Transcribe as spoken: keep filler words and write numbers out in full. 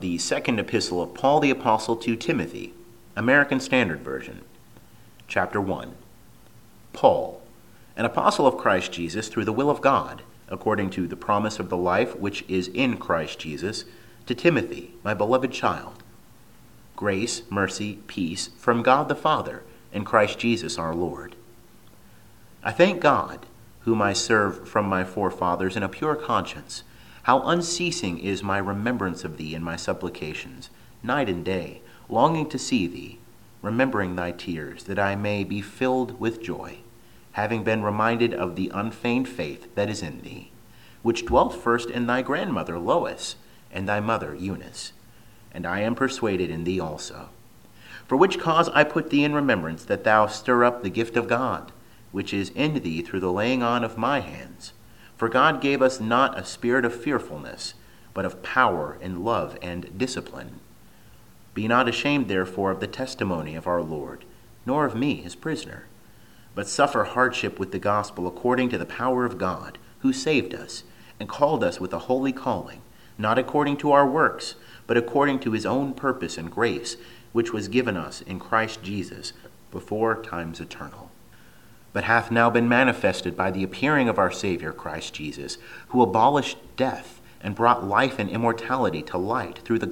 The second epistle of Paul the Apostle to Timothy, American Standard Version. Chapter one. Paul, an apostle of Christ Jesus through the will of God, according to the promise of the life which is in Christ Jesus, to Timothy, my beloved child. Grace, mercy, peace from God the Father and Christ Jesus our Lord. I thank God, whom I serve from my forefathers in a pure conscience, how unceasing is my remembrance of thee in my supplications, night and day, longing to see thee, remembering thy tears, that I may be filled with joy, having been reminded of the unfeigned faith that is in thee, which dwelt first in thy grandmother Lois, and thy mother Eunice. And I am persuaded in thee also. For which cause I put thee in remembrance, that thou stir up the gift of God, which is in thee through the laying on of my hands. For God gave us not a spirit of fearfulness, but of power and love and discipline. Be not ashamed, therefore, of the testimony of our Lord, nor of me, his prisoner, but suffer hardship with the gospel according to the power of God, who saved us, and called us with a holy calling, not according to our works, but according to his own purpose and grace, which was given us in Christ Jesus before times eternal, but hath now been manifested by the appearing of our Savior Christ Jesus, who abolished death and brought life and immortality to light through the